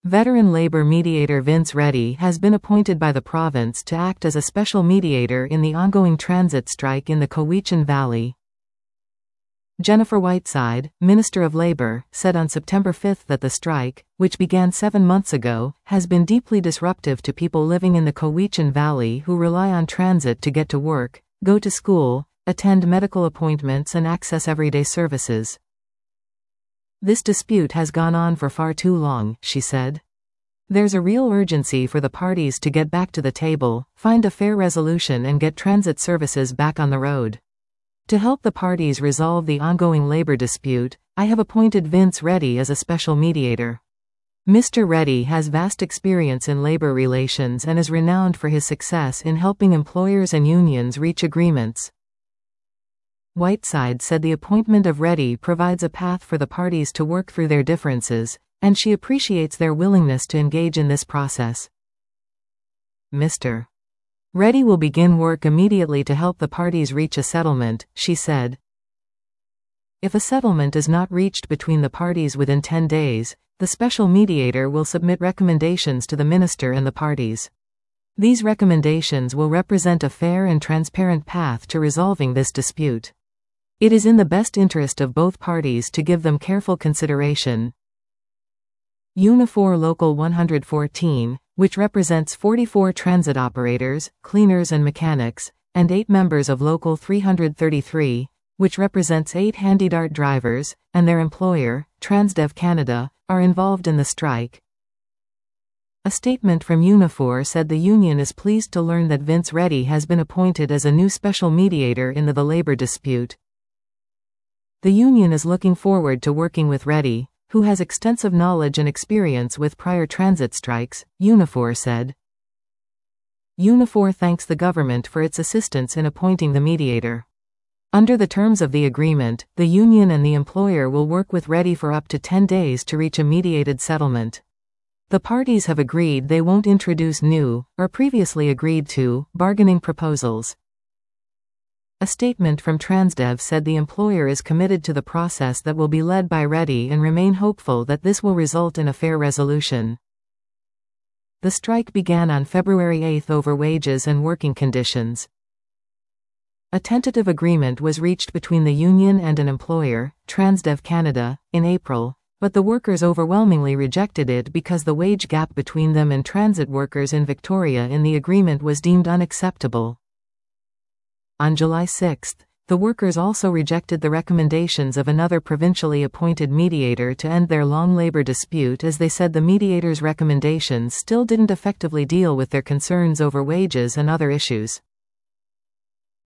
Veteran labor mediator Vince Reddy has been appointed by the province to act as a special mediator in the ongoing transit strike in the Cowichan Valley. Jennifer Whiteside, Minister of Labor, said on September 5 that the strike, which began 7 months ago, has been deeply disruptive to people living in the Cowichan Valley who rely on transit to get to work, go to school, attend medical appointments and access everyday services. This dispute has gone on for far too long, she said. There's a real urgency for the parties to get back to the table, find a fair resolution and get transit services back on the road. To help the parties resolve the ongoing labor dispute, I have appointed Vince Reddy as a special mediator. Mr. Reddy has vast experience in labor relations and is renowned for his success in helping employers and unions reach agreements. Whiteside said the appointment of Reddy provides a path for the parties to work through their differences, and she appreciates their willingness to engage in this process. Mr. Reddy will begin work immediately to help the parties reach a settlement, she said. If a settlement is not reached between the parties within 10 days, the special mediator will submit recommendations to the minister and the parties. These recommendations will represent a fair and transparent path to resolving this dispute. It is in the best interest of both parties to give them careful consideration. Unifor Local 114, which represents 44 transit operators, cleaners and mechanics, and 8 members of Local 333, which represents 8 HandyDART drivers, and their employer, Transdev Canada, are involved in the strike. A statement from Unifor said the union is pleased to learn that Vince Reddy has been appointed as a new special mediator in the labor dispute. The union is looking forward to working with Reddy, who has extensive knowledge and experience with prior transit strikes, Unifor said. Unifor thanks the government for its assistance in appointing the mediator. Under the terms of the agreement, the union and the employer will work with Reddy for up to 10 days to reach a mediated settlement. The parties have agreed they won't introduce new, or previously agreed to, bargaining proposals. A statement from Transdev said the employer is committed to the process that will be led by Reddy and remain hopeful that this will result in a fair resolution. The strike began on February 8 over wages and working conditions. A tentative agreement was reached between the union and an employer, Transdev Canada, in April, but the workers overwhelmingly rejected it because the wage gap between them and transit workers in Victoria in the agreement was deemed unacceptable. On July 6, the workers also rejected the recommendations of another provincially appointed mediator to end their long labor dispute as they said the mediator's recommendations still didn't effectively deal with their concerns over wages and other issues.